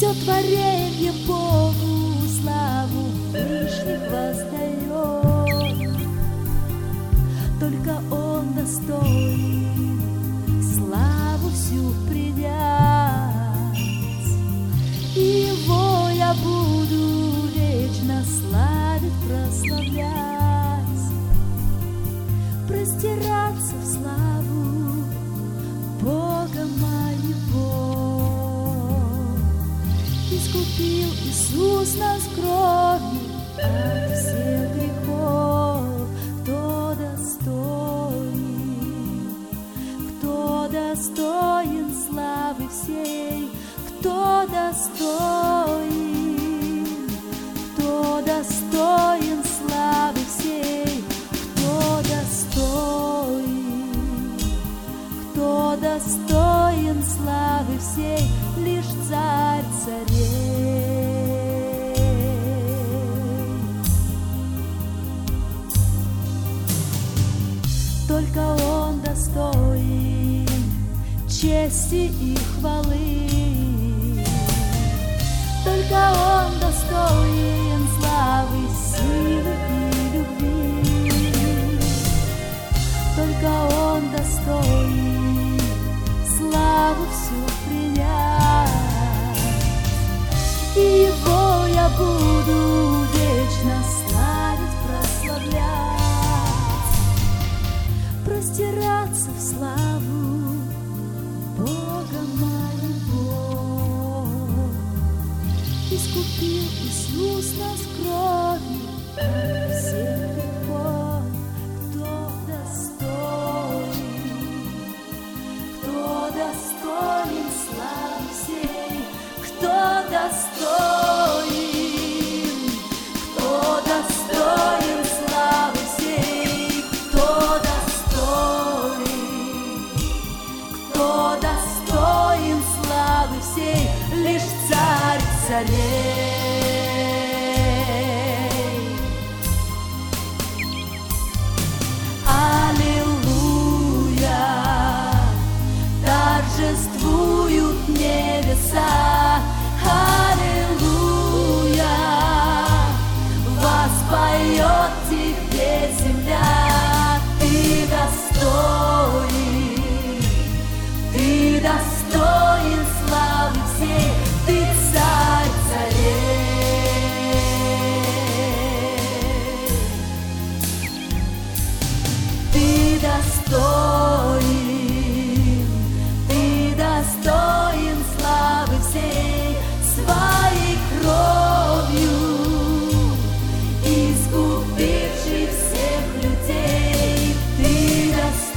все творенье Богу славу лишних воздает. Только Он достоин славу всю принять, и Его я буду вечно славить, прославлять, простираться в славу Бога моего. Искупил Иисус нас кровью от всех грехов. Кто достоин славы всей? Кто достоин славы всей? Кто достоин славы всей? Лишь Царь царей. Только Он достоин чести и хвалы. Только Он достоин славы, силы и любви. Только Он достоин славу всю принять, и Его я буду вечно славить, прославлять, простираться в славу Бога моего. Искупил Иисус нас кровью от всех грехов. Кто достоин славы всей? Кто достоин славы всей? Кто достоин славы всей? Лишь Царь царей. Торжествуют небеса, аллилуйя, воспоет тебе земля. Ты достоин славы всей, ты Царь царей. Ты достоин славы всей, своей кровью искупивший всех людей. Ты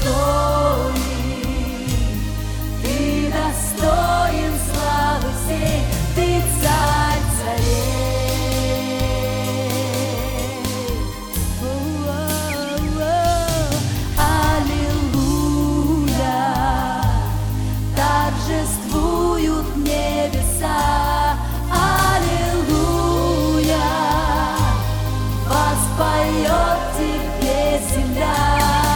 достоин славы всей, ты Царь царей. Аллилуйя, торжествуют небеса, аллилуйя, воспоет тебе земля.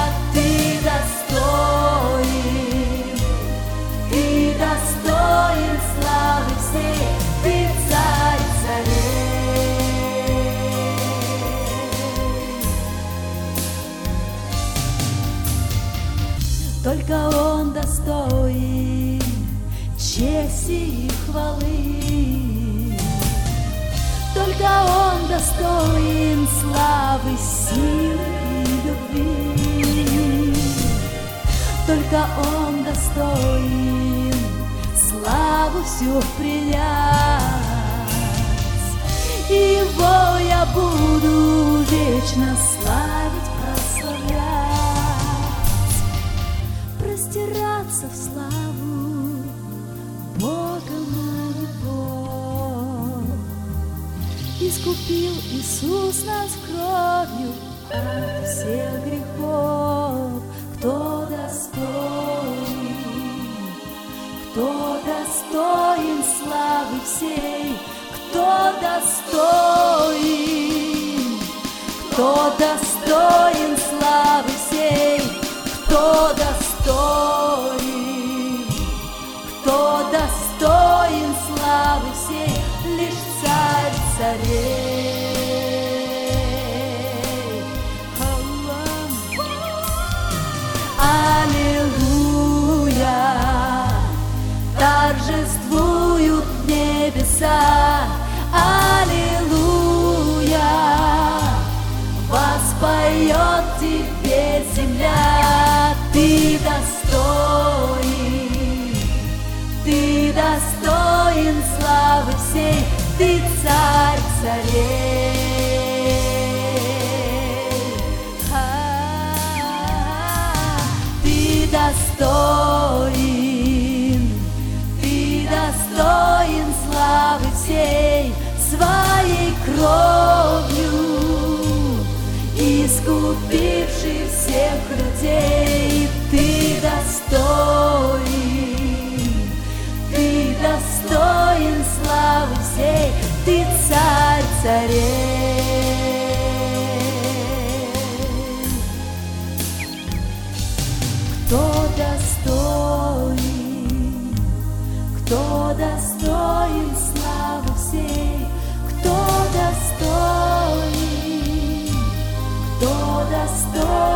Ты достоин славы всей, ты Царь царей. Только Он достоин чести и хвалы. Только Он достоин славы, силы и любви. Только Он достоин славу всю принять, и Его я буду вечно славить, прославлять, простираться в славу Бога моего. Искупил Иисус нас кровью от всех грехов. Кто достоин славы всей? Кто достоин славы всей? Кто достоин славы всей? небеса, аллилуйя, воспоет тебе земля. Ты достоин славы всей, ты царь царей. Ты достоин славы всей, своей кровью искупивший всех людей. Ты достоин славы всей, ты царь царей. Кто достоин славы всей, кто достоин